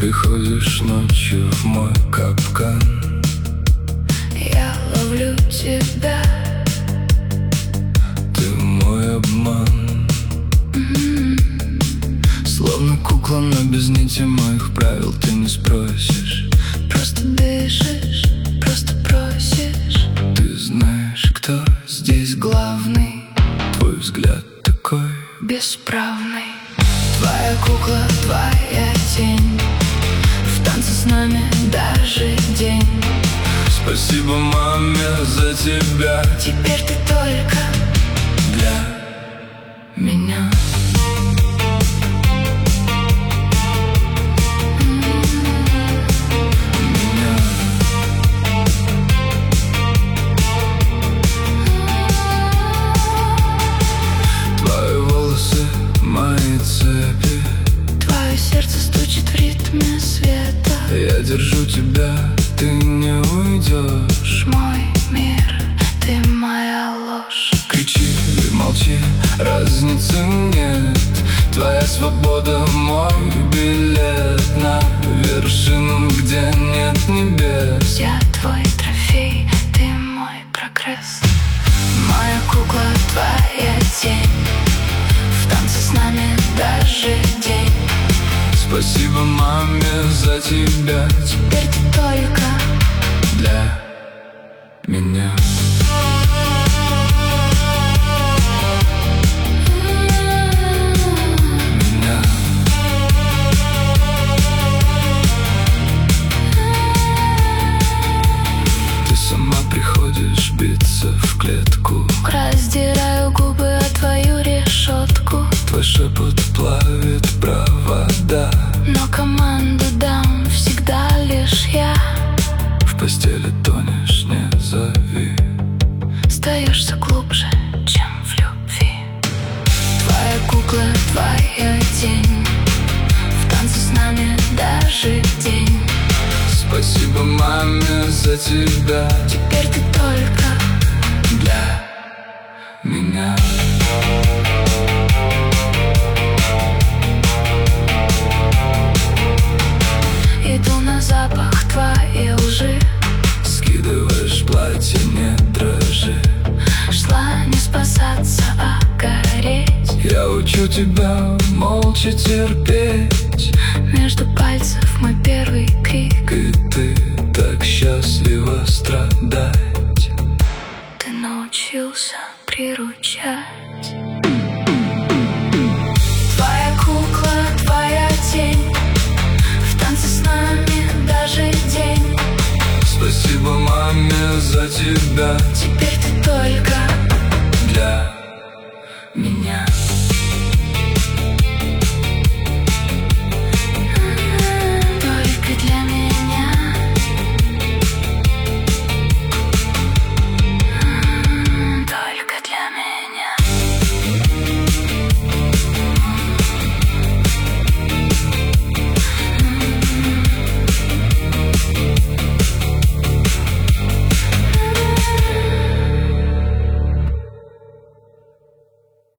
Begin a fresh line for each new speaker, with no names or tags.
приходишь ночью в мой капкан.
Я ловлю тебя.
Ты мой обман. Словно кукла, но без нити моих правил ты не спросишь.
Просто дышишь, просто просишь.
Ты знаешь, кто здесь главный. Твой взгляд такой
бесправный. Твоя кукла, твоя тень, в танце с нами даже день.
Спасибо маме за тебя.
Теперь ты только
для меня. Твои волосы, мои цепи.
Твое сердце стучит в ритме света.
Я держу тебя, ты не уйдешь.
Мой мир, ты моя ложь.
Кричи или молчи, разницы нет. Твоя свобода, мой билет на вершину, где нет небес.
Я твой трофей, ты мой прогресс. Моя кукла, твоя тень, в танце с нами даже день.
Спасибо маме за тебя.
Теперь ты только
для меня. Ты сама приходишь биться в клетку.
раздираю губы о твою решетку.
Твой шепот плавит провода.
Но команду дам всегда лишь я.
В постели тонешь, не зови.
Остаешься глубже, чем в любви. Твоя кукла, твоя тень, в танце с нами даже день.
Спасибо маме за тебя.
Теперь ты только
для меня.
иду на запах твоей лжи.
Скидываешь платье, не дрожи.
Шла не спасаться, а гореть.
Я учу тебя молча терпеть.
Между пальцев мой первый крик.
И ты так счастлива страдать.
Ты научился приручать.